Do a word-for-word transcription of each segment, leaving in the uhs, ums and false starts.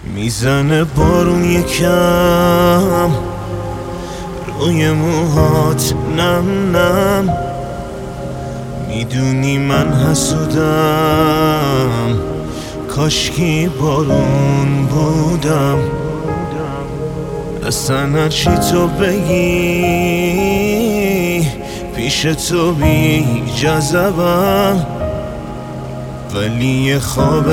میزنه بارون یکم روی موهات نم نم. میدونی من حسودم، کاشکی بارون بودم. اصلا هرچی تو بگی پیش تو بی جذبم، ولی یه خواب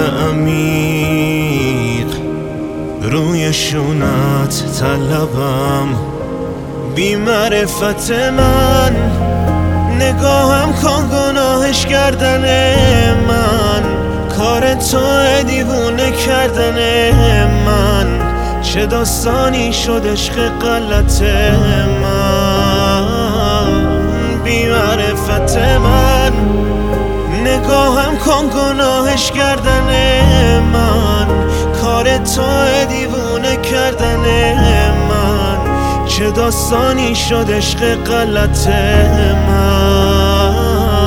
عمیق روی شونت طلبم. بی معرفت من نگاهم کن گناهش کردن من، کار تو دیوونه کردن من. چه داستانی شد عشق غلط من. بی معرفت من نگاهم کن گناهش کردن من، کار تو دیوونه کردن من. چه داستانی شد عشق غلط من.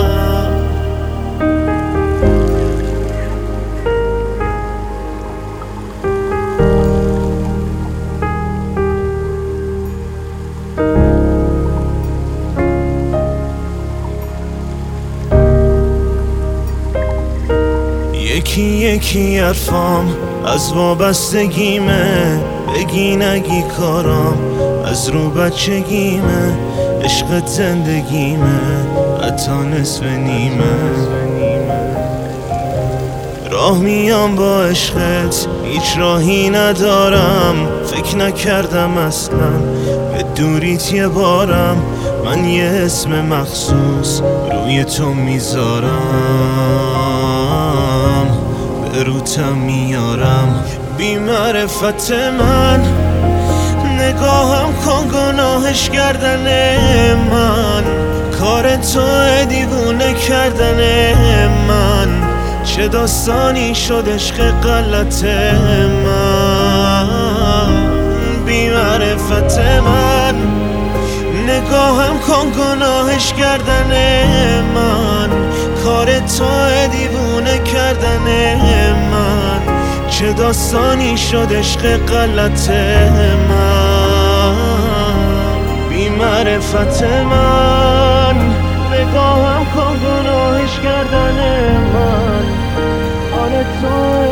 یکی یکی حرفام از وابستگیمه، بگی نگی کارام از رو بچگیمه. عشق زندگیمه حتی نصف نیمه. راه میام با عشقت هیچ راهی ندارم، فکر نکردم اصلا به دوریت یه بارم. من یه اسم مخصوص روی تو میذارم، به روتم میارم. بی معرفت من نگاهم کن گناهش کردن من، کار تو دیوونه کردن من. چه داستانی شد عشق غلط من. بی معرفت من نگاهم کن گناهش کردن من، کار تو دیوونه کردن من. چه داستانی شد عشق غلط من. بی معرفت من نگاهم کن گناهش کردن من، کار تو